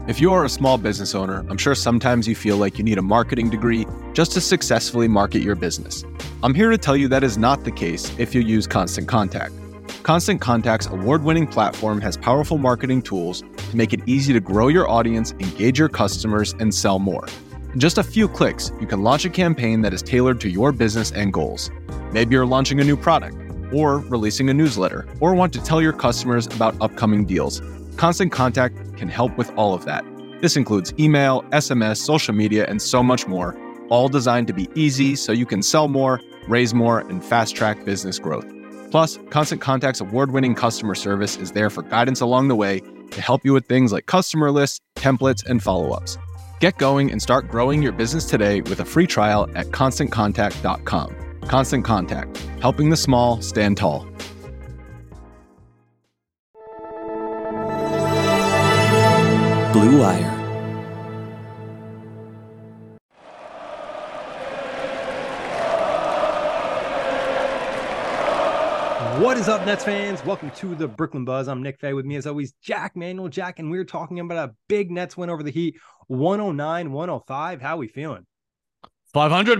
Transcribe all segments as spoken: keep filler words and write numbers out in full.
If you are a small business owner, I'm sure sometimes you feel like you need a marketing degree just to successfully market your business. I'm here to tell you that is not the case if you use Constant Contact. Constant Contact's award-winning platform has powerful marketing tools to make it easy to grow your audience, engage your customers, and sell more. In just a few clicks, you can launch a campaign that is tailored to your business and goals. Maybe you're launching a new product, or releasing a newsletter, or want to tell your customers about upcoming deals. Constant Contact can help with all of that. This includes email, S M S, social media, and so much more, all designed to be easy so you can sell more, raise more, and fast-track business growth. Plus, Constant Contact's award-winning customer service is there for guidance along the way to help you with things like customer lists, templates, and follow-ups. Get going and start growing your business today with a free trial at constant contact dot com. Constant Contact, helping the small stand tall. Blue Wire. What is up, Nets fans? Welcome to the Brooklyn Buzz. I'm Nick Fay. With me, as always, Jack Manuel. Jack, and we're talking about a big Nets win over the Heat, one oh nine one oh five. How are we feeling? five hundred,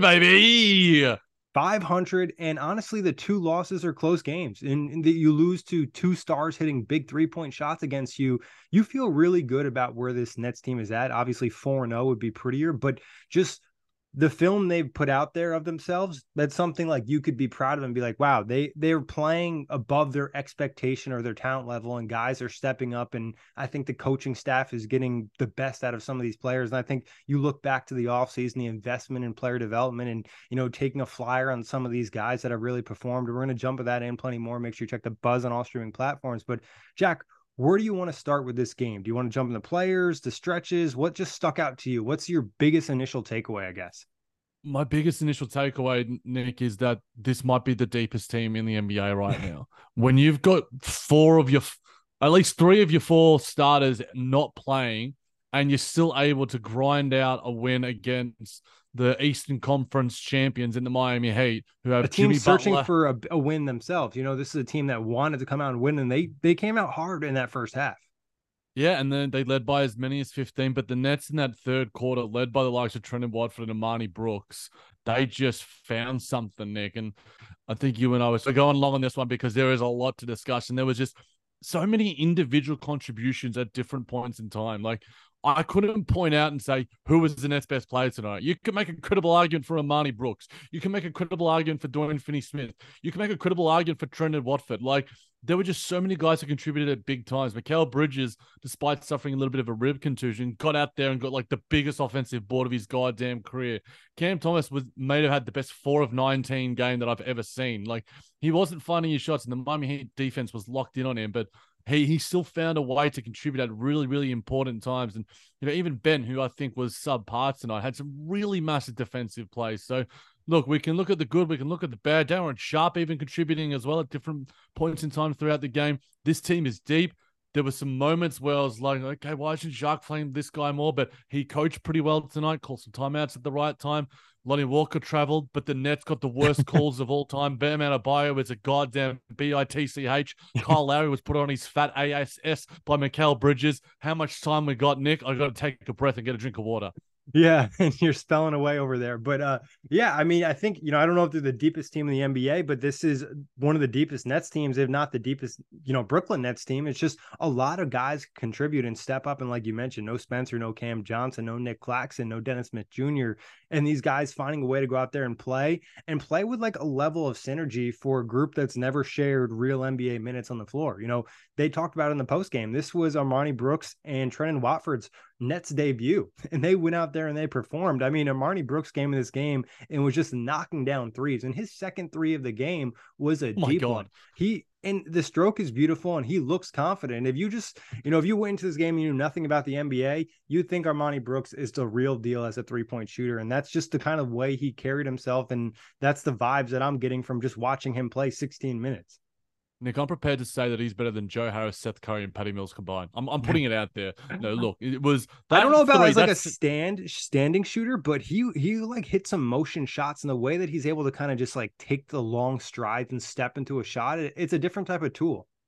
baby! five hundred, and honestly, the two losses are close games. And that you lose to two stars hitting big three-point shots against you, you feel really good about where this Nets team is at. Obviously, four and oh would be prettier, but just the film they've put out there of themselves, that's something like you could be proud of and be like, wow, they they're playing above their expectation or their talent level, and guys are stepping up. And I think the coaching staff is getting the best out of some of these players. And I think you look back to the offseason, the investment in player development, and, you know, taking a flyer on some of these guys that have really performed. We're going to jump at that and plenty more. Make sure you check the Buzz on all streaming platforms. But Jack, where do you want to start with this game? Do you want to jump in the players, the stretches? What just stuck out to you? What's your biggest initial takeaway, I guess? My biggest initial takeaway, Nick, is that this might be the deepest team in the N B A right now. When you've got four of your, at least three of your four starters not playing, and you're still able to grind out a win against the Eastern Conference champions in the Miami Heat, who have a team Jimmy searching Butler. for a, a win themselves. You know, this is a team that wanted to come out and win, and they they came out hard in that first half. Yeah, and then they led by as many as fifteen, but the Nets in that third quarter, led by the likes of Trendon Watford and Amani Brooks, they just found something, Nick. And I think you and I were going long on this one because there is a lot to discuss, and there was just so many individual contributions at different points in time. Like, I couldn't point out and say who was the Nets' best player tonight. You could make a credible argument for Amani Brooks. You can make a credible argument for Dorian Finney-Smith. You can make a credible argument for Trendon Watford. Like, there were just so many guys who contributed at big times. Mikal Bridges, despite suffering a little bit of a rib contusion, got out there and got like the biggest offensive board of his goddamn career. Cam Thomas was may have had the best four of nineteen game that I've ever seen. Like, he wasn't finding his shots, and the Miami Heat defense was locked in on him, but he he still found a way to contribute at really, really important times. And, you know, even Ben, who I think was subpar tonight, had some really massive defensive plays. So, look, we can look at the good, we can look at the bad. Darren Sharp even contributing as well at different points in time throughout the game. This team is deep. There were some moments where I was like, okay, why isn't Jacques playing this guy more? But he coached pretty well tonight, called some timeouts at the right time. Lonnie Walker traveled, but the Nets got the worst calls of all time. Bam Adebayo is a goddamn B I T C H. Kyle Lowry was put on his fat A S S by Mikal Bridges. How much time we got, Nick? I got to take a breath and get a drink of water. Yeah, and you're spelling away over there. But uh, yeah, I mean, I think, you know, I don't know if they're the deepest team in the N B A, but this is one of the deepest Nets teams, if not the deepest, you know, Brooklyn Nets team. It's just a lot of guys contribute and step up. And like you mentioned, no Spencer, no Cam Johnson, no Nick Claxton, no Dennis Smith Junior And these guys finding a way to go out there and play and play with like a level of synergy for a group that's never shared real N B A minutes on the floor. You know, they talked about it in the post game. This was Armani Brooks and Trendon Watford's Nets debut, and they went out there and they performed. I mean, Armani Brooks came in this game and was just knocking down threes, and his second three of the game was a oh deep God. one. He and the stroke is beautiful, and he looks confident. If you just, you know, if you went into this game and you knew nothing about the N B A, you'd think Armani Brooks is the real deal as a three-point shooter, and that's just the kind of way he carried himself, and that's the vibes that I'm getting from just watching him play sixteen minutes. Nick, I'm prepared to say that he's better than Joe Harris, Seth Curry, and Patty Mills combined. I'm I'm putting it out there. No, look, it was. I don't know about three, as like a stand standing shooter, but he he like hit some motion shots, and the way that he's able to kind of just like take the long strides and step into a shot, it, it's a different type of tool.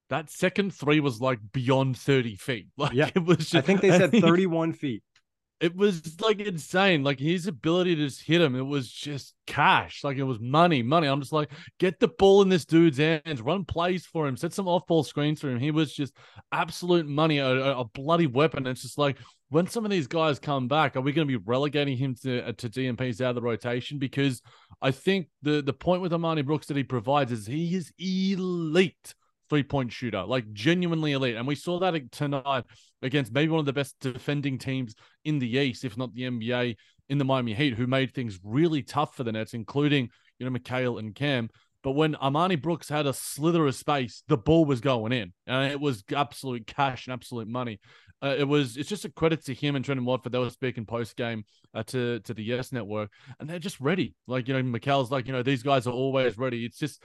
that second three was like beyond thirty feet. Like Yeah. it was just, I think they said thirty-one feet. It was like insane. Like his ability to just hit him, it was just cash. Like it was money, money. I'm just like, get the ball in this dude's hands, run plays for him, set some off-ball screens for him. He was just absolute money, a, a bloody weapon. It's just like, when some of these guys come back, are we going to be relegating him to to D M Ps out of the rotation? Because I think the the point with Armani Brooks that he provides is he is elite three-point shooter, like genuinely elite. And we saw that tonight against maybe one of the best defending teams in the East, if not the N B A, in the Miami Heat, who made things really tough for the Nets, including, you know, Mikhail and Cam. But when Armani Brooks had a slither of space, the ball was going in. And it was absolute cash and absolute money. Uh, it was, it's just a credit to him and Trendon Watford. They were speaking post-game uh, to, to the Yes Network, and they're just ready. Like, you know, Mikhail's like, you know, these guys are always ready. It's just,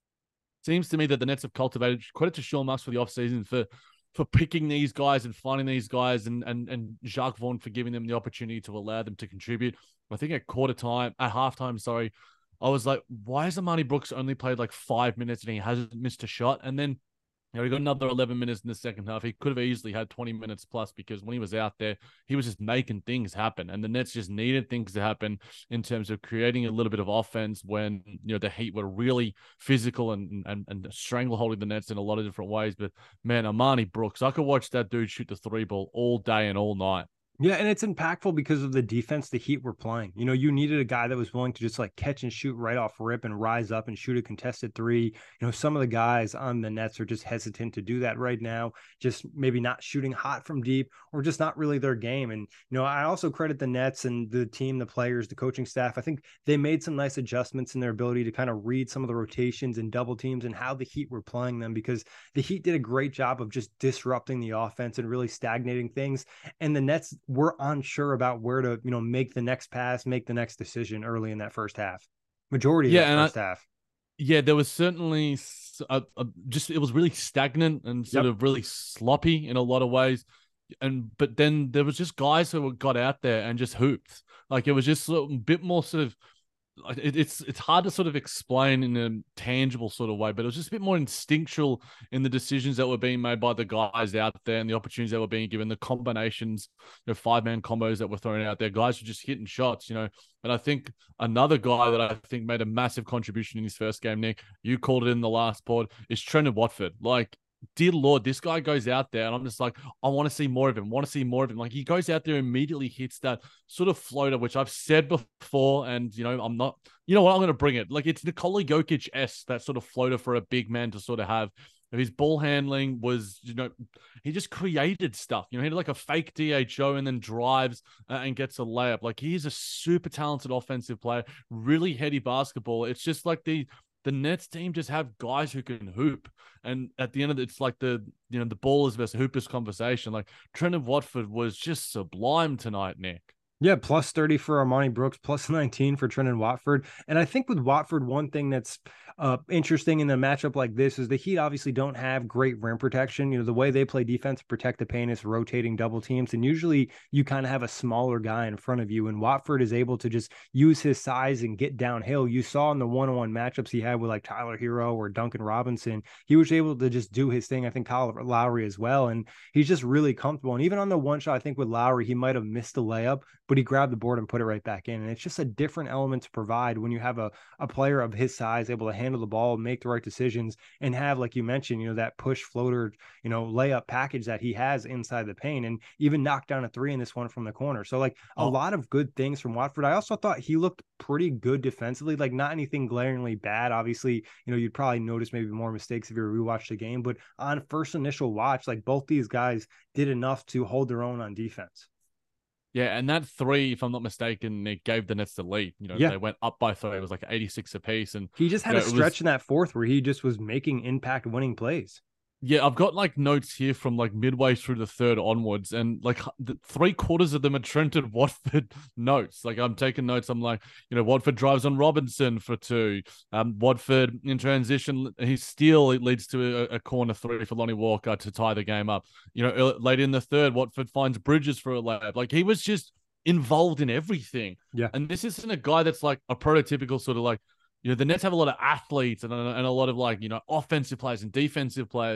seems to me that the Nets have cultivated, credit to Sean Marks for the offseason for for picking these guys and finding these guys, and and and Jacques Vaughn for giving them the opportunity to allow them to contribute. I think at quarter time, at halftime, sorry, I was like, why has Armani Brooks only played like five minutes and he hasn't missed a shot? And then, you know, he got another eleven minutes in the second half. He could have easily had twenty minutes plus, because when he was out there, he was just making things happen. And the Nets just needed things to happen in terms of creating a little bit of offense when, you know, the Heat were really physical and and, and strangleholding the Nets in a lot of different ways. But man, Armani Brooks, I could watch that dude shoot the three ball all day and all night. Yeah, and it's impactful because of the defense the Heat were playing. You know, you needed a guy that was willing to just like catch and shoot right off rip and rise up and shoot a contested three. You know, some of the guys on the Nets are just hesitant to do that right now, just maybe not shooting hot from deep, or just not really their game. And, you know, I also credit the Nets and the team, the players, the coaching staff. I think they made some nice adjustments in their ability to kind of read some of the rotations and double teams and how the Heat were playing them, because the Heat did a great job of just disrupting the offense and really stagnating things. And the Nets were unsure about where to, you know, make the next pass, make the next decision early in that first half. Majority of yeah, that first I, half. Yeah, there was certainly a, a, just, it was really stagnant and sort Yep. of really sloppy in a lot of ways. And but then there was just guys who got out there and just hooped. Like it was just a bit more sort of, It, it's it's hard to sort of explain in a tangible sort of way, but it was just a bit more instinctual in the decisions that were being made by the guys out there and the opportunities that were being given, the combinations, you know, five-man combos that were thrown out there. Guys were just hitting shots, you know. And I think another guy that I think made a massive contribution in his first game, Nick, you called it in the last pod, is Trendon Watford. Like, dear Lord, this guy goes out there and I'm just like, I want to see more of him, want to see more of him. Like he goes out there, immediately hits that sort of floater, which I've said before. And, you know, I'm not, you know what, I'm going to bring it. Like it's Nikola Jokic-esque, that sort of floater for a big man to sort of have. His ball handling was, you know, he just created stuff. You know, he had like a fake D H O and then drives uh, and gets a layup. Like he's a super talented offensive player, really heady basketball. It's just like the, The Nets team just have guys who can hoop. And at the end of it, it's like the, you know, the ballers versus hoopers conversation. Like Trendon Watford was just sublime tonight, Nick. Yeah, plus thirty for Armani Brooks, plus nineteen for Trendon Watford. And I think with Watford, one thing that's uh, interesting in a matchup like this is the Heat obviously don't have great rim protection. You know, the way they play defense, protect the paint, is rotating double teams. And usually you kind of have a smaller guy in front of you. And Watford is able to just use his size and get downhill. You saw in the one-on-one matchups he had with like Tyler Hero or Duncan Robinson, he was able to just do his thing. I think Kyle Lowry as well. And he's just really comfortable. And even on the one shot, I think with Lowry, he might have missed a layup, but he grabbed the board and put it right back in. And it's just a different element to provide when you have a, a player of his size able to handle the ball, make the right decisions, and have, like you mentioned, you know, that push floater, you know, layup package that he has inside the paint, and even knocked down a three in this one from the corner. So like a oh. lot of good things from Watford. I also thought he looked pretty good defensively, like not anything glaringly bad. Obviously, you know, you'd probably notice maybe more mistakes if you rewatch the game, but on first initial watch, like both these guys did enough to hold their own on defense. Yeah, and that three, if I'm not mistaken, it gave the Nets the lead. You know, yeah. They went up by three. It was like eighty-six apiece. And he just had you know, a was... stretch in that fourth where he just was making impact winning plays. Yeah, I've got like notes here from like midway through the third onwards, and like the three quarters of them are Trendon Watford notes. Like I'm taking notes. I'm like, you know, Watford drives on Robinson for two. Um, Watford in transition, his steal, it leads to a, a corner three for Lonnie Walker to tie the game up. You know, late in the third, Watford finds Bridges for a layup. Like he was just involved in everything. Yeah, and this isn't a guy that's like a prototypical sort of like, you know, the Nets have a lot of athletes and a, and a lot of like, you know, offensive players and defensive players.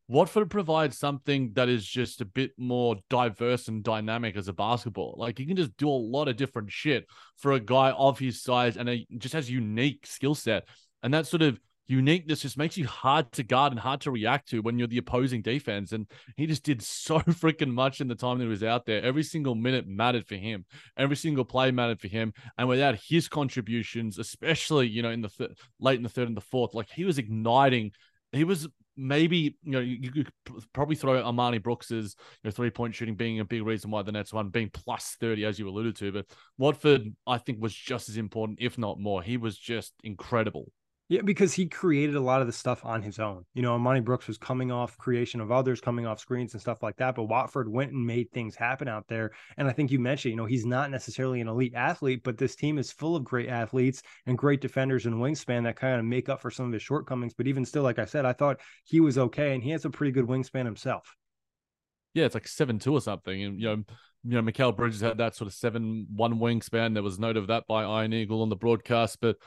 Watford provides something that is just a bit more diverse and dynamic as a basketball. Like, you can just do a lot of different shit for a guy of his size, and a, just has unique skill set. And that sort of uniqueness just makes you hard to guard and hard to react to when you're the opposing defense. And he just did so freaking much in the time that he was out there. Every single minute mattered for him. Every single play mattered for him. And without his contributions, especially, you know, in the th- late in the third and the fourth, like, he was igniting. He was maybe, you know, you, you could probably throw Armani Brooks's, you know, three-point shooting being a big reason why the Nets won, being plus thirty, as you alluded to. But Watford, I think, was just as important, if not more. He was just incredible. Yeah, because he created a lot of the stuff on his own. You know, Amani Brooks was coming off creation of others, coming off screens and stuff like that. But Watford went and made things happen out there. And I think you mentioned, you know, he's not necessarily an elite athlete, but this team is full of great athletes and great defenders and wingspan that kind of make up for some of his shortcomings. But even still, like I said, I thought he was okay, and he has a pretty good wingspan himself. Yeah, it's like seven two or something. And, you know, you know, Mikal Bridges had that sort of seven one wingspan. There was note of that by Iron Eagle on the broadcast, but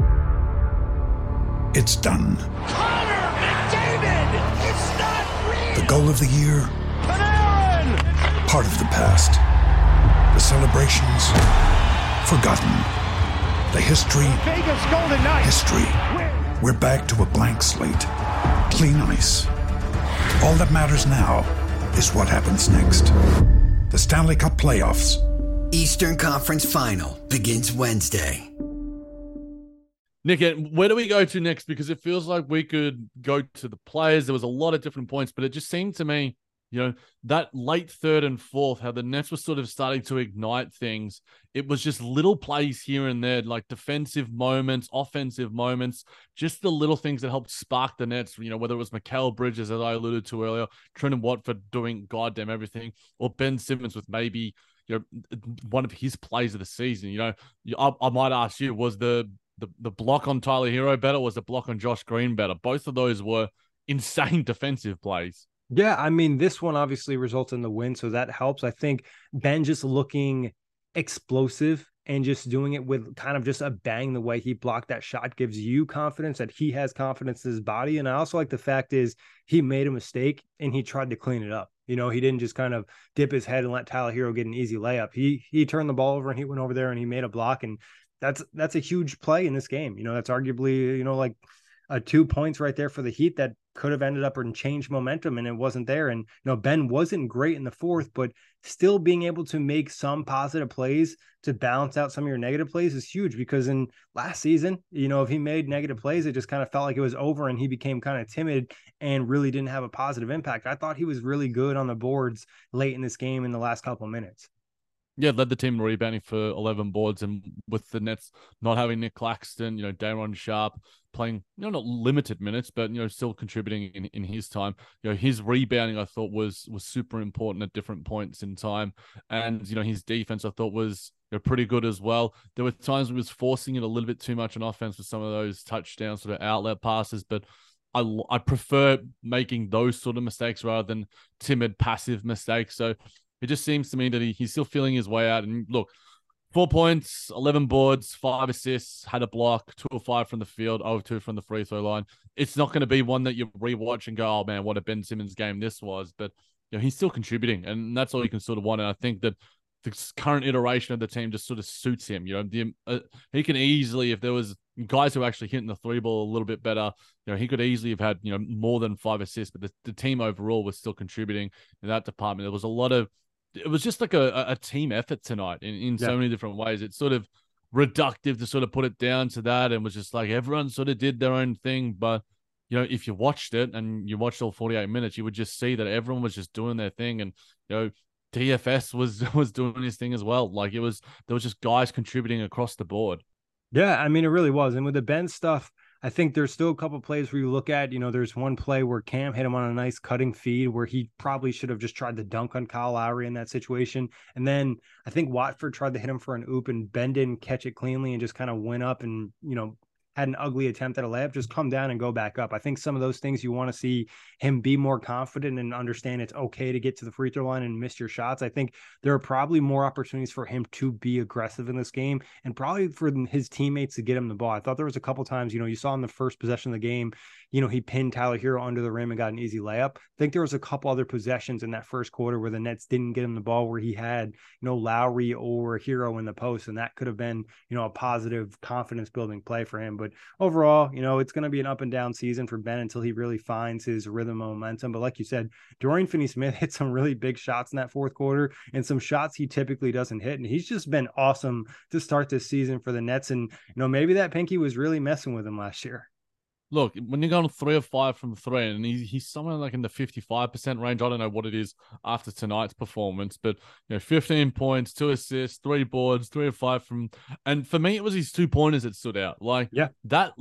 it's done. Connor McDavid! It's not real! The goal of the year? Panarin! Part of the past. The celebrations? Forgotten. The history? Vegas Golden Knights! History. We're back to a blank slate. Clean ice. All that matters now is what happens next. The Stanley Cup Playoffs. Eastern Conference Final begins Wednesday. Nick, where do we go to next? Because it feels like we could go to the players. There was a lot of different points, but it just seemed to me, you know, that late third and fourth, how the Nets were sort of starting to ignite things. It was just little plays here and there, like defensive moments, offensive moments, just the little things that helped spark the Nets, you know, whether it was Mikal Bridges, as I alluded to earlier, Trendon Watford doing goddamn everything, or Ben Simmons with maybe, you know, one of his plays of the season. You know, I, I might ask you, was the The, the block on Tyler Hero better? Was the block on Josh Green better? Both of those were insane defensive plays. Yeah, I mean, this one obviously results in the win, so that helps. I think Ben just looking explosive and just doing it with kind of just a bang, the way he blocked that shot gives you confidence that he has confidence in his body. And I also like the fact is he made a mistake and he tried to clean it up. You know, he didn't just kind of dip his head and let Tyler Hero get an easy layup. He he turned the ball over and he went over there and he made a block, and That's that's a huge play in this game. You know, that's arguably, you know, like a two points right there for the Heat that could have ended up and changed momentum, and it wasn't there. And, you know, Ben wasn't great in the fourth, but still being able to make some positive plays to balance out some of your negative plays is huge, because in last season, you know, if he made negative plays, it just kind of felt like it was over and he became kind of timid and really didn't have a positive impact. I thought he was really good on the boards late in this game in the last couple of minutes. Yeah, led the team rebounding for eleven boards, and with the Nets not having Nick Claxton, you know, Daron Sharp playing, you know, not limited minutes, but, you know, still contributing in, in his time. You know, his rebounding, I thought, was was super important at different points in time. And, you know, his defense, I thought, was, you know, pretty good as well. There were times when he was forcing it a little bit too much on offense with some of those touchdown sort of outlet passes, but I, I prefer making those sort of mistakes rather than timid, passive mistakes. So it just seems to me that he, he's still feeling his way out. And look, four points, eleven boards, five assists, had a block, two or five from the field, oh two from the free throw line. It's not going to be one that you rewatch and go, oh man, what a Ben Simmons game this was. But, you know, he's still contributing, and that's all you can sort of want. And I think that the current iteration of the team just sort of suits him. You know, the, uh, he can easily, if there was guys who are actually hitting the three ball a little bit better, you know, he could easily have had, you know, more than five assists, but the, the team overall was still contributing in that department. There was a lot of, it was just like a, a team effort tonight in, in yeah. so many different ways. It's sort of reductive to sort of put it down to that, and was just like everyone sort of did their own thing. But, you know, if you watched it and you watched all forty-eight minutes, you would just see that everyone was just doing their thing. And, you know, D F S was was doing his thing as well. Like, it was, there was just guys contributing across the board. Yeah, I mean, it really was. And with the Ben stuff, I think there's still a couple of plays where you look at, you know, there's one play where Cam hit him on a nice cutting feed where he probably should have just tried to dunk on Kyle Lowry in that situation. And then I think Watford tried to hit him for an oop and Ben didn't catch it cleanly and just kind of went up and, you know, had an ugly attempt at a layup, just come down and go back up. I think some of those things you want to see him be more confident and understand it's okay to get to the free throw line and miss your shots. I think there are probably more opportunities for him to be aggressive in this game and probably for his teammates to get him the ball. I thought there was a couple times, you know, you saw in the first possession of the game, you know, he pinned Tyler Hero under the rim and got an easy layup. I think there was a couple other possessions in that first quarter where the Nets didn't get him the ball, where he had, you know, Lowry or Hero in the post, and that could have been, you know, a positive confidence building play for him. But overall, you know, it's going to be an up and down season for Ben until he really finds his rhythm momentum. But like you said, Dorian Finney-Smith hit some really big shots in that fourth quarter and some shots he typically doesn't hit. And he's just been awesome to start this season for the Nets. And, you know, maybe that pinky was really messing with him last year. Look, when you're going three or five from three, and he, he's somewhere like in the fifty-five percent range, I don't know what it is after tonight's performance, but, you know, fifteen points, two assists, three boards, three or five from, and for me, it was his two pointers that stood out. Like, yeah, that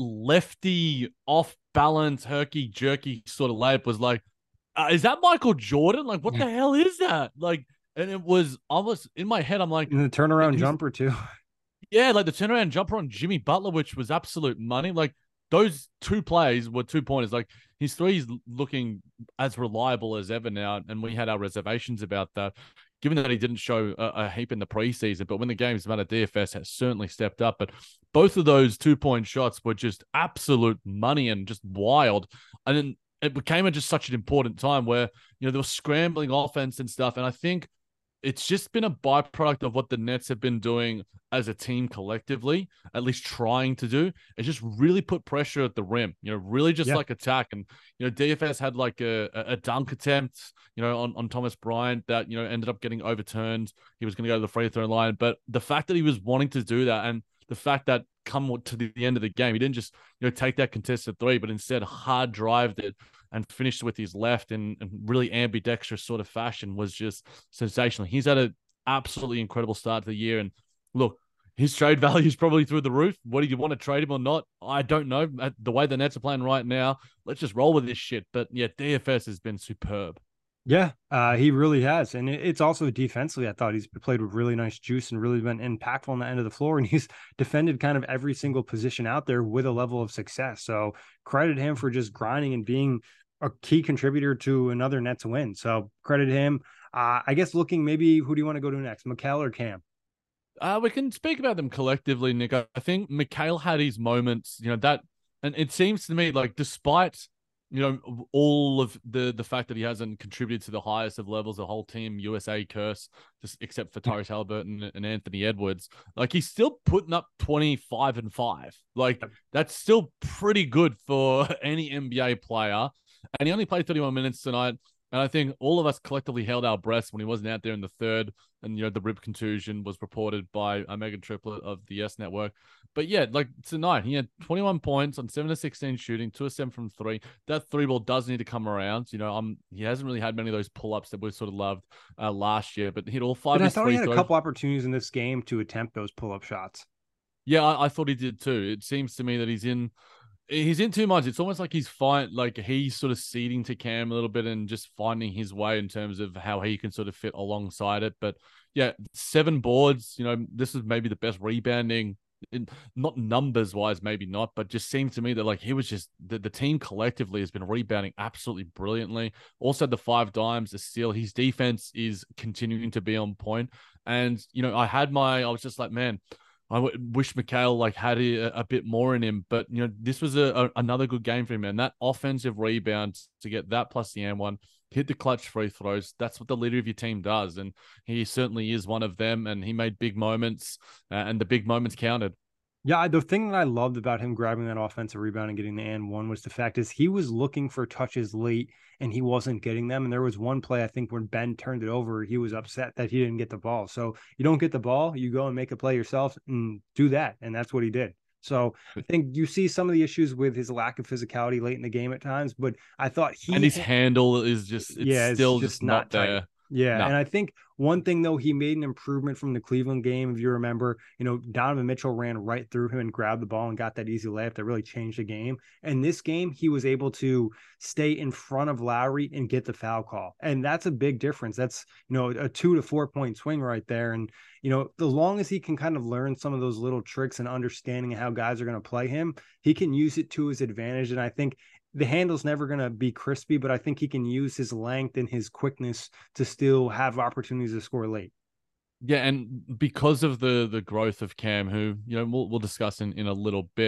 lefty off balance, herky jerky sort of layup was like, uh, is that Michael Jordan? Like, what the hell is that? Like, and it was almost in my head. I'm like, and the turnaround jumper too. Yeah, like the turnaround jumper on Jimmy Butler, which was absolute money. Like, those two plays were two pointers. Like, his three's looking as reliable as ever now, and we had our reservations about that, given that he didn't show a, a heap in the preseason. But when the game's matter, D F S has certainly stepped up. But both of those two-point shots were just absolute money and just wild. And then it became a, just such an important time where, you know, there was scrambling offense and stuff. And I think it's just been a byproduct of what the Nets have been doing as a team collectively, at least trying to do. It's just really put pressure at the rim, you know, really just yeah. like attack. And, you know, D F S had like a, a dunk attempt, you know, on, on Thomas Bryant that, you know, ended up getting overturned. He was going to go to the free throw line. But the fact that he was wanting to do that, and the fact that come to the end of the game, he didn't just, you know, take that contested three, but instead hard drived it and finished with his left in, in really ambidextrous sort of fashion was just sensational. He's had an absolutely incredible start to the year. And look, his trade value is probably through the roof. Whether you want to trade him or not, I don't know. At the way the Nets are playing right now, let's just roll with this shit. But yeah, D F S has been superb. Yeah, uh, he really has. And it, it's also defensively, I thought he's played with really nice juice and really been impactful on the end of the floor. And he's defended kind of every single position out there with a level of success. So credit him for just grinding and being a key contributor to another Nets win. So credit him. Uh, I guess looking maybe, who do you want to go to next, Mikal or Cam? Uh, we can speak about them collectively, Nick. I think Mikal had his moments, you know, that, and it seems to me like despite, you know, all of the the fact that he hasn't contributed to the highest of levels, the whole team U S A curse, just except for Tyrese Haliburton and Anthony Edwards, like he's still putting up twenty-five and five. Like that's still pretty good for any N B A player. And he only played thirty-one minutes tonight. And I think all of us collectively held our breaths when he wasn't out there in the third. And, you know, the rib contusion was reported by a Megan Triplett of the Yes Network. But yeah, like tonight, he had twenty-one points on seven to sixteen shooting, two of seven from three. That three ball does need to come around. You know, um, he hasn't really had many of those pull-ups that we sort of loved uh, last year, but he hit all five but of I his thought free he had throws. a couple opportunities in this game to attempt those pull-up shots. Yeah, I, I thought he did too. It seems to me that he's in... He's in too much. It's almost like he's fine, like he's sort of ceding to Cam a little bit and just finding his way in terms of how he can sort of fit alongside it. But yeah, seven boards, you know, this is maybe the best rebounding, in, not numbers wise, maybe not, but just seems to me that like he was just, the, the team collectively has been rebounding absolutely brilliantly. Also the five dimes, the steal, his defense is continuing to be on point. And, you know, I had my, I was just like, man, I wish Mikal like had a, a bit more in him, but you know this was a, a another good game for him, and that offensive rebound to get that plus the and one, hit the clutch free throws. That's what the leader of your team does, and he certainly is one of them. And he made big moments, uh, and the big moments counted. Yeah, the thing that I loved about him grabbing that offensive rebound and getting the and one was the fact is he was looking for touches late and he wasn't getting them. And there was one play, I think, when Ben turned it over, he was upset that he didn't get the ball. So you don't get the ball, you go and make a play yourself and do that. And that's what he did. So I think you see some of the issues with his lack of physicality late in the game at times, but I thought he and his had, handle is just it's yeah, still it's just, just not, not there. Yeah. No. And I think one thing, though, he made an improvement from the Cleveland game. If you remember, you know, Donovan Mitchell ran right through him and grabbed the ball and got that easy layup that really changed the game. And this game, he was able to stay in front of Lowry and get the foul call. And that's a big difference. That's, you know, a two to four point swing right there. And, you know, the long as he can kind of learn some of those little tricks and understanding how guys are going to play him, he can use it to his advantage. And I think the handle's never going to be crispy, but I think he can use his length and his quickness to still have opportunities to score late. Yeah, and because of the the growth of Cam, who, you know, we'll, we'll discuss in, in a little bit,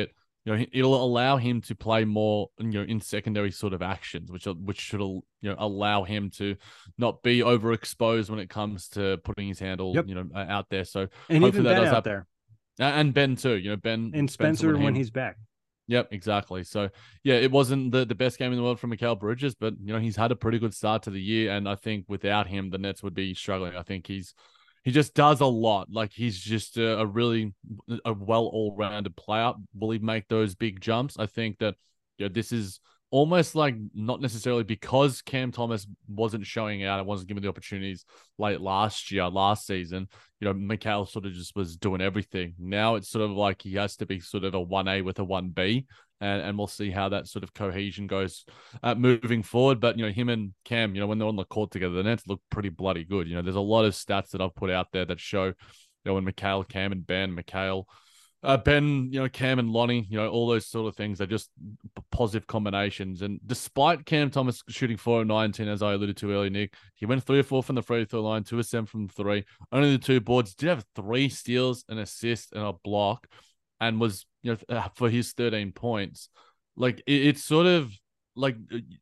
you know, it'll allow him to play more, you know, in secondary sort of actions, which which should, you know, allow him to not be overexposed when it comes to putting his handle, Yep. you know, out there. So and hopefully even that Ben does out happen. there, And Ben too, you know, Ben and Spencer Spencer when, when he, he's back. Yep, exactly. So, yeah, it wasn't the, the best game in the world from Mikal Bridges, but, you know, he's had a pretty good start to the year. And I think without him, the Nets would be struggling. I think he's he just does a lot. Like, he's just a, a really a well all-rounded player. Will he make those big jumps? I think that, you know, this is almost like not necessarily because Cam Thomas wasn't showing out and wasn't given the opportunities late last year, last season. You know, Mikal sort of just was doing everything. Now it's sort of like he has to be sort of a one A with a one B, and, and we'll see how that sort of cohesion goes uh, moving forward. But, you know, him and Cam, you know, when they're on the court together, the Nets look pretty bloody good. You know, there's a lot of stats that I've put out there that show, you know, when Mikal, Cam, and Ben, Mikal, Uh, Ben, you know, Cam and Lonnie, you know, all those sort of things are just positive combinations. And despite Cam Thomas shooting four of nineteen, as I alluded to earlier, Nick, he went three or four from the free throw line, two of seven from three, only the two boards, did have three steals, an assist, and a block, and was, you know, for his thirteen points. Like, it, it's sort of like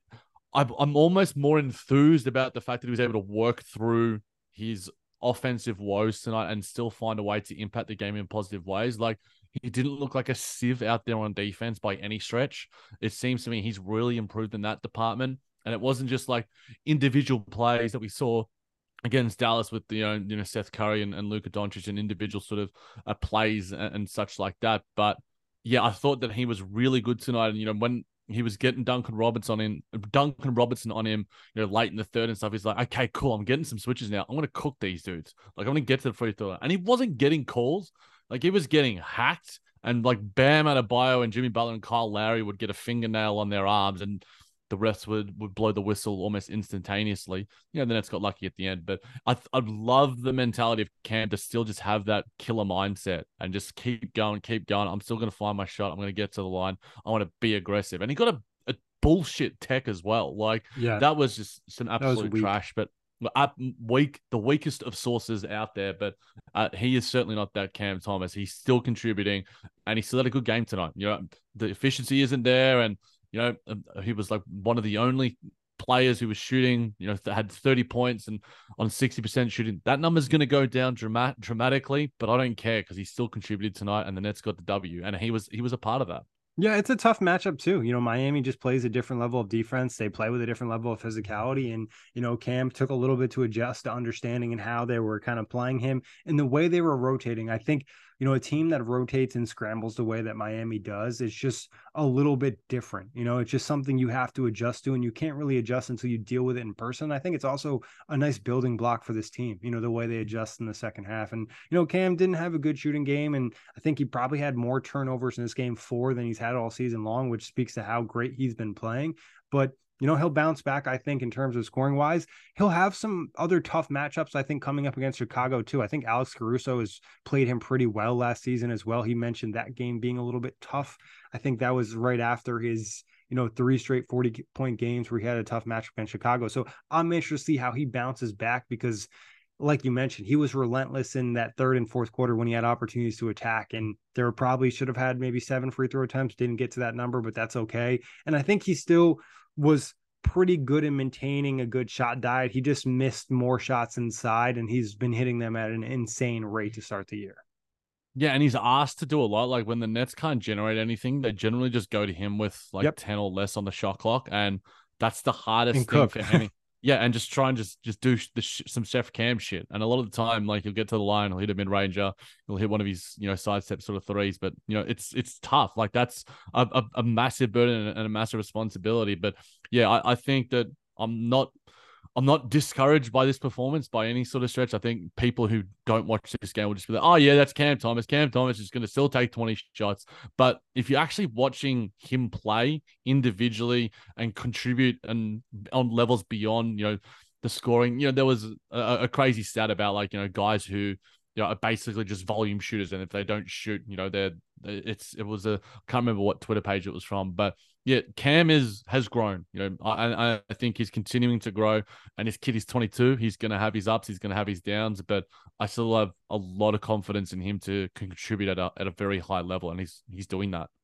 I'm, I'm almost more enthused about the fact that he was able to work through his offensive woes tonight and still find a way to impact the game in positive ways. Like, he didn't look like a sieve out there on defense by any stretch. It seems to me he's really improved in that department. And it wasn't just like individual plays that we saw against Dallas with the, you know, you know Seth Curry and, and Luka Doncic and individual sort of uh, plays and, and such like that. But yeah, I thought that he was really good tonight. And, you know, when he was getting Duncan Robertson in, Duncan Robertson on him, you know, late in the third and stuff. He's like, okay, cool. I'm getting some switches now. I'm going to cook these dudes. Like, I'm going to get to the free throw. And he wasn't getting calls. Like, he was getting hacked. And like Bam Adebayo and Jimmy Butler and Kyle Lowry would get a fingernail on their arms, and the refs would, would blow the whistle almost instantaneously. You know, the Nets got lucky at the end. But I I love the mentality of Cam to still just have that killer mindset and just keep going, keep going. I'm still going to find my shot. I'm going to get to the line. I want to be aggressive. And he got a, a bullshit tech as well. Like, Yeah, that was just some absolute weak. trash. But up weak, the weakest of sources out there. But uh, he is certainly not that Cam Thomas. He's still contributing, and he still had a good game tonight. You know, the efficiency isn't there, and you know, he was like one of the only players who was shooting, you know, that had thirty points and on sixty percent shooting. That number's going to go down dramat- dramatically, but I don't care because he still contributed tonight, and the Nets got the W, and he was he was a part of that. Yeah, it's a tough matchup too. You know, Miami just plays a different level of defense. They play with a different level of physicality. And, you know, Cam took a little bit to adjust to understanding and how they were kind of playing him and the way they were rotating. I think, you know, a team that rotates and scrambles the way that Miami does is just a little bit different. You know, it's just something you have to adjust to, and you can't really adjust until you deal with it in person. I think it's also a nice building block for this team, you know, the way they adjust in the second half. And, you know, Cam didn't have a good shooting game, and I think he probably had more turnovers in this game four than he's had all season long, which speaks to how great he's been playing. But you know, he'll bounce back, I think, in terms of scoring wise. He'll have some other tough matchups, I think, coming up against Chicago, too. I think Alex Caruso has played him pretty well last season as well. He mentioned that game being a little bit tough. I think that was right after his, you know, three straight forty point games where he had a tough matchup against Chicago. So I'm interested to see how he bounces back because, like you mentioned, he was relentless in that third and fourth quarter when he had opportunities to attack. And there probably should have had maybe seven free throw attempts, didn't get to that number, but that's okay. And I think he still was pretty good in maintaining a good shot diet. He just missed more shots inside, and he's been hitting them at an insane rate to start the year. Yeah, and he's asked to do a lot. Like, when the Nets can't generate anything, they generally just go to him with like Yep. ten or less on the shot clock, and that's the hardest And thing cook. for any. Yeah, and just try and just just do the sh- some Chef Cam shit. And a lot of the time, like, he'll get to the line, he'll hit a mid ranger, he'll hit one of his, you know, sidestep sort of threes. But you know, it's it's tough. Like, that's a, a, a massive burden and a massive responsibility. But yeah, I, I think that I'm not. I'm not discouraged by this performance by any sort of stretch. I think people who don't watch this game will just be like, oh, yeah, that's Cam Thomas. Cam Thomas is going to still take twenty shots. But if you're actually watching him play individually and contribute and on levels beyond, you know, the scoring, you know, there was a, a crazy stat about, like, you know, guys who, you know, are basically just volume shooters. And if they don't shoot, you know, they're, it's, it was a, I can't remember what Twitter page it was from, but yeah, Cam is has grown. You know, I I think he's continuing to grow. And his kid is twenty-two. He's going to have his ups. He's going to have his downs. But I still have a lot of confidence in him to contribute at a at a very high level, and he's he's doing that.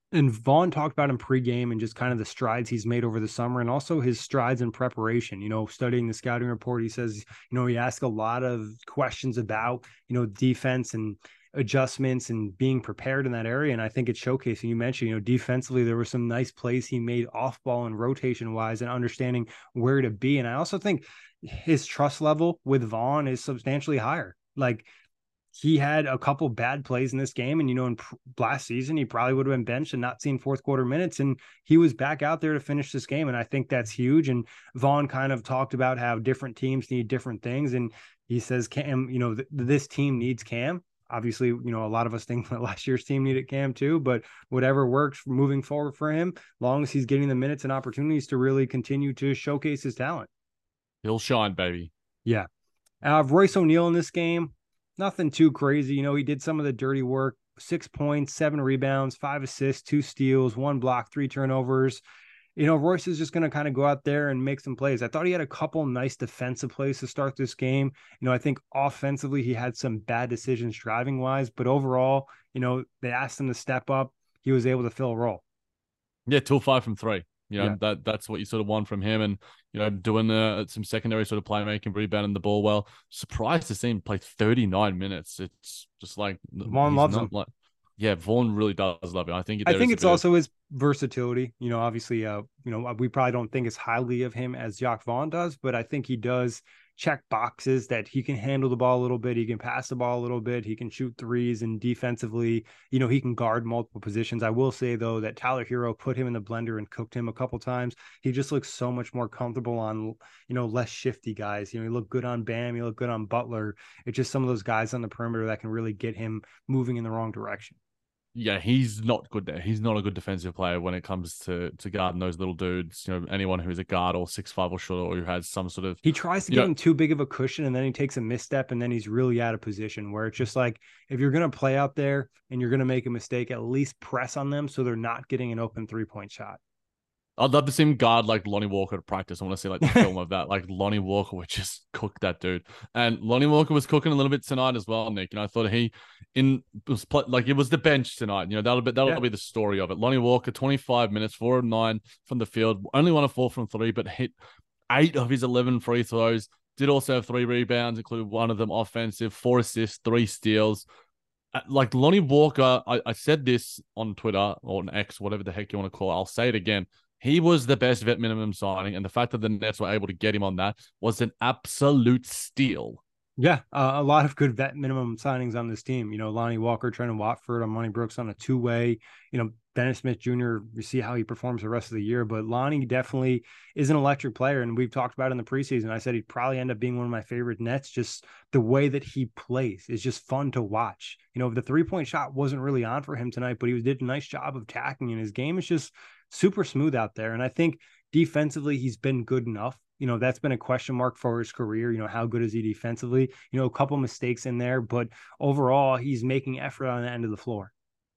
And Vaughn talked about him pregame and just kind of the strides he's made over the summer and also his strides in preparation. You know, studying the scouting report, he says, you know, he asked a lot of questions about, you know, defense and adjustments and being prepared in that area. And I think it's showcasing. You mentioned, you know, defensively, there were some nice plays he made off ball and rotation wise and understanding where to be. And I also think his trust level with Vaughn is substantially higher. Like, he had a couple bad plays in this game. And, you know, in pr- last season, he probably would have been benched and not seen fourth quarter minutes. And he was back out there to finish this game. And I think that's huge. And Vaughn kind of talked about how different teams need different things. And he says, Cam, you know, th- this team needs Cam. Obviously, you know, a lot of us think that last year's team needed Cam too, but whatever works moving forward for him, long as he's getting the minutes and opportunities to really continue to showcase his talent. He'll shine, baby. Yeah. Uh, Royce O'Neal in this game, nothing too crazy. You know, he did some of the dirty work, six points, seven rebounds, five assists, two steals, one block, three turnovers. You know, Royce is just going to kind of go out there and make some plays. I thought he had a couple nice defensive plays to start this game. You know, I think offensively he had some bad decisions driving wise, but overall, you know, they asked him to step up. He was able to fill a role. Yeah, two five from three. You know, Yeah. that that's what you sort of want from him. And, you know, doing uh, some secondary sort of playmaking, rebounding the ball well. Surprised to see him play thirty-nine minutes. It's just like Vaughn he's loves not him. Like, yeah, Vaughn really does love him. I think I there think is a it's bit of- also his versatility. You know, obviously, uh, you know, we probably don't think as highly of him as Jacques Vaughn does, but I think he does check boxes that he can handle the ball a little bit. He can pass the ball a little bit. He can shoot threes, and defensively, you know, he can guard multiple positions. I will say though that Tyler Hero put him in the blender and cooked him a couple times. He just looks so much more comfortable on, you know, less shifty guys. You know, he looked good on Bam. He looked good on Butler. It's just some of those guys on the perimeter that can really get him moving in the wrong direction. Yeah, he's not good there. He's not a good defensive player when it comes to to guarding those little dudes. You know, anyone who's a guard or six five or shorter, or who has some sort of He tries to you give know- him too big of a cushion, and then he takes a misstep, and then he's really out of position, where it's just like, if you're going to play out there and you're going to make a mistake, at least press on them so they're not getting an open three-point shot. I'd love to see him guard like Lonnie Walker to practice. I want to see like the film of that. Like Lonnie Walker would just cook that dude. And Lonnie Walker was cooking a little bit tonight as well, Nick. You know, I thought he in was play, like it was the bench tonight. You know, that'll be that'll Yeah. be the story of it. Lonnie Walker, twenty-five minutes, four of nine from the field, only one of four from three, but hit eight of his eleven free throws. Did also have three rebounds, including one of them offensive, four assists, three steals. Uh, Like Lonnie Walker, I, I said this on Twitter or on X, whatever the heck you want to call it. I'll say it again. He was the best vet minimum signing, and the fact that the Nets were able to get him on that was an absolute steal. Yeah, uh, a lot of good vet minimum signings on this team. You know, Lonnie Walker, Trendon Watford, on Monty Brooks on a two-way. You know, Dennis Smith Junior, we see how he performs the rest of the year, but Lonnie definitely is an electric player, and we've talked about it in the preseason. I said he'd probably end up being one of my favorite Nets. Just the way that he plays is just fun to watch. You know, the three-point shot wasn't really on for him tonight, but he did a nice job of tacking, and his game is just super smooth out there. And I think defensively, he's been good enough. You know, that's been a question mark for his career. You know, how good is he defensively? You know, a couple mistakes in there, but overall, he's making effort on the end of the floor.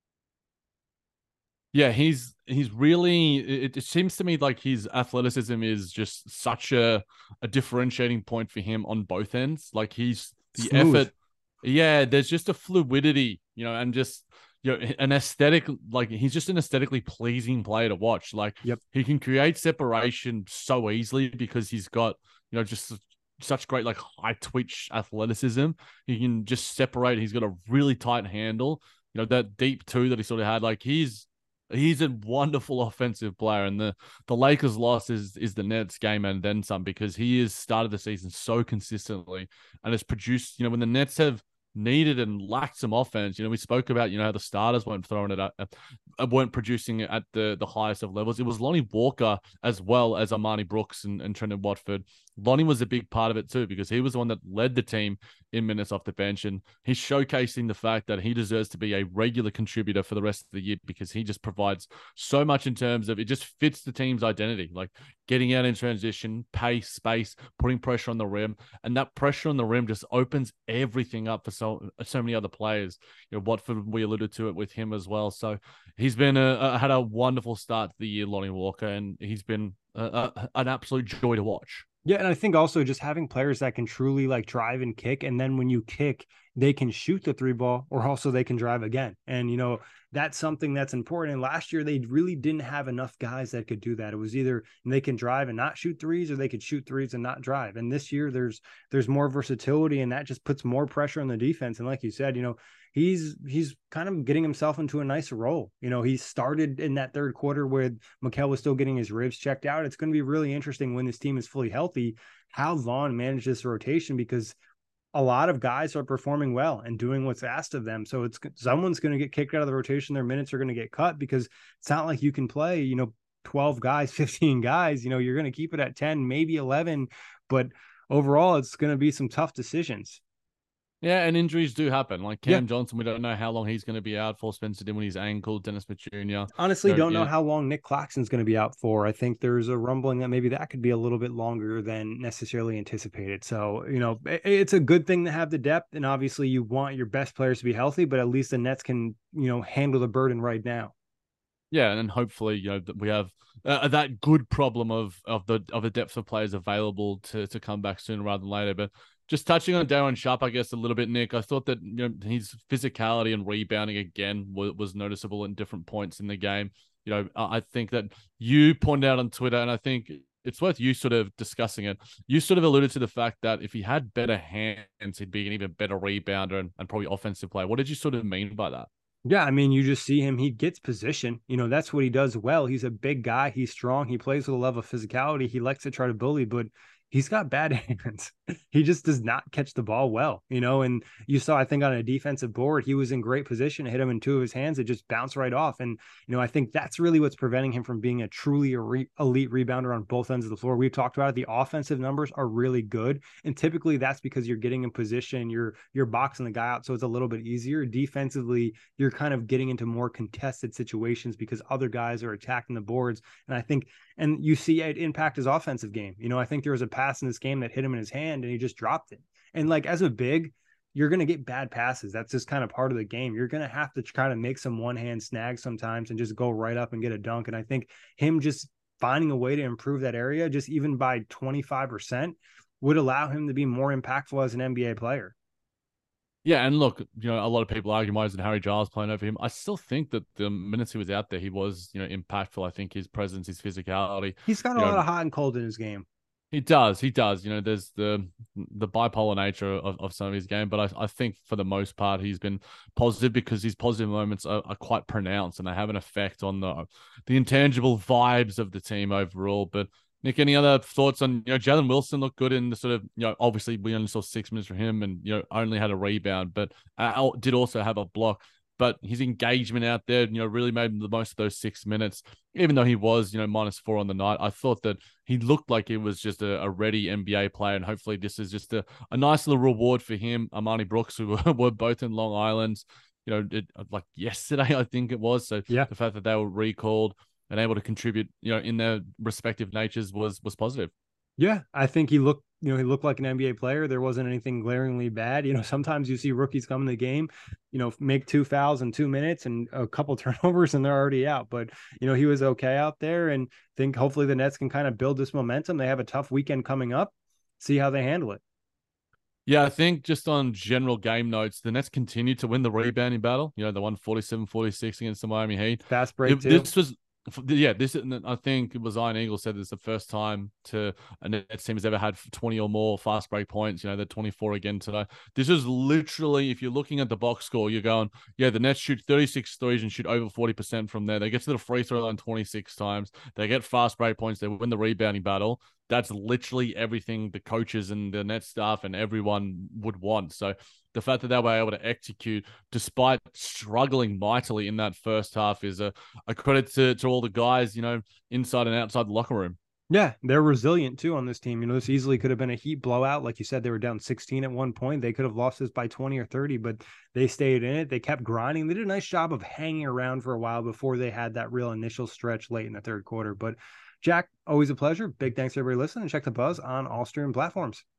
Yeah, he's he's really. It, it seems to me like his athleticism is just such a a differentiating point for him on both ends. Like he's the Smooth. effort. Yeah, there's just a fluidity, you know, and just you know an aesthetic. Like he's just an aesthetically pleasing player to watch. Like Yep. he can create separation so easily because he's got you know just such great like high twitch athleticism. He can just separate. He's got a really tight handle. You know that deep two that he sort of had. Like he's. He's a wonderful offensive player, and the, the Lakers' loss is is the Nets' game and then some because he has started the season so consistently and has produced. You know, when the Nets have needed and lacked some offense, you know, we spoke about you know how the starters weren't throwing it at, uh, weren't producing it at the the highest of levels. It was Lonnie Walker as well as Armani Brooks and, and Trendon Watford. Lonnie was a big part of it too because he was the one that led the team in minutes off the bench, and he's showcasing the fact that he deserves to be a regular contributor for the rest of the year because he just provides so much in terms of it just fits the team's identity, like getting out in transition, pace, space, putting pressure on the rim, and that pressure on the rim just opens everything up for so so many other players. You know, Watford, we alluded to it with him as well, so he's been a, a had a wonderful start to the year, Lonnie Walker, and he's been a, a, an absolute joy to watch. Yeah, and I think also just having players that can truly like drive and kick, and then when you kick, they can shoot the three ball or also they can drive again. And, you know, that's something that's important. And last year, they really didn't have enough guys that could do that. It was either they can drive and not shoot threes, or they could shoot threes and not drive. And this year there's, there's more versatility, and that just puts more pressure on the defense. And like you said, you know, he's, he's kind of getting himself into a nice role. You know, he started in that third quarter where Mikal was still getting his ribs checked out. It's going to be really interesting when this team is fully healthy, how Vaughn managed this rotation, because a lot of guys are performing well and doing what's asked of them. So it's someone's going to get kicked out of the rotation. Their minutes are going to get cut, because it's not like you can play, you know, twelve guys, fifteen guys, you know, you're going to keep it at ten, maybe eleven, but overall it's going to be some tough decisions. Yeah, and injuries do happen. Like Cam Yeah. Johnson, we don't know how long he's going to be out for. Spencer Dinwiddie's ankle, Dennis Smith Junior Honestly, So, don't know yeah. how long Nick Claxton's going to be out for. I think there's a rumbling that maybe that could be a little bit longer than necessarily anticipated. So, you know, it- it's a good thing to have the depth, and obviously you want your best players to be healthy, but at least the Nets can, you know, handle the burden right now. Yeah, and then hopefully, you know, that we have uh, that good problem of of the of the depth of players available to to come back sooner rather than later. But just touching on Darren Sharp, I guess, a little bit, Nick, I thought that, you know, his physicality and rebounding again was, was noticeable in different points in the game. You know, I I think that you pointed out on Twitter, and I think it's worth you sort of discussing it. You sort of alluded to the fact that if he had better hands, he'd be an even better rebounder and, and probably offensive player. What did you sort of mean by that? Yeah, I mean, you just see him. He gets position. You know, that's what he does well. He's a big guy. He's strong. He plays with a level of physicality. He likes to try to bully, but he's got bad hands. He just does not catch the ball well, you know, and you saw, I think on a defensive board, he was in great position to hit him in two of his hands. It just bounced right off. And, you know, I think that's really what's preventing him from being a truly elite rebounder on both ends of the floor. We've talked about it. The offensive numbers are really good. And typically that's because you're getting in position, you're, you're boxing the guy out. So it's a little bit easier. Defensively, you're kind of getting into more contested situations because other guys are attacking the boards. And I think, and you see it impact his offensive game. You know, I think there was a pass in this game that hit him in his hand and he just dropped it. And like, as a big, you're going to get bad passes. That's just kind of part of the game. You're going to have to kind of make some one-hand snags sometimes and just go right up and get a dunk. And I think him just finding a way to improve that area, just even by twenty-five percent, would allow him to be more impactful as an N B A player. Yeah, and look, you know, a lot of people argue why isn't Harry Giles playing over him. I still think that the minutes he was out there, he was, you know, impactful. I think his presence, his physicality. He's got a you lot know, of hot and cold in his game. He does, he does. You know, there's the the bipolar nature of, of some of his game, but I, I think for the most part he's been positive because his positive moments are, are quite pronounced and they have an effect on the the intangible vibes of the team overall. But Nick, any other thoughts on, you know, Jalen Wilson looked good in the sort of, you know, obviously we only saw six minutes from him and, you know, only had a rebound, but uh, did also have a block. But his engagement out there, you know, really made the most of those six minutes, even though he was, you know, minus four on the night. I thought that he looked like he was just a, a ready N B A player. And hopefully this is just a, a nice little reward for him, Armani Brooks, who were, were both in Long Island, you know, it, like yesterday, I think it was. So yeah, the fact that they were recalled and able to contribute, you know, in their respective natures was was positive. Yeah, I think he looked, you know, he looked like an N B A player. There wasn't anything glaringly bad. You know, sometimes you see rookies come in the game, you know, make two fouls in two minutes and a couple turnovers and they're already out. But, you know, he was okay out there, and think hopefully the Nets can kind of build this momentum. They have a tough weekend coming up. See how they handle it. Yeah, I think just on general game notes, the Nets continue to win the rebounding battle. You know, they won forty-seven forty-six against the Miami Heat. Fast break If too. This was Yeah, this I think it was Iron Eagle said this is the first time to a Nets team has ever had twenty or more fast break points. You know, they're twenty-four again today. This is literally, if you're looking at the box score, you're going, yeah, the Nets shoot thirty-six threes and shoot over forty percent from there. They get to the free throw line twenty-six times. They get fast break points. They win the rebounding battle. That's literally everything the coaches and the net staff and everyone would want. So the fact that they were able to execute despite struggling mightily in that first half is a, a credit to, to all the guys, you know, inside and outside the locker room. Yeah, they're resilient too on this team. You know, this easily could have been a Heat blowout. Like you said, they were down sixteen at one point. They could have lost this by twenty or thirty, but they stayed in it. They kept grinding. They did a nice job of hanging around for a while before they had that real initial stretch late in the third quarter. But Jack, always a pleasure. Big thanks to everybody listening. Check the buzz on all streaming platforms.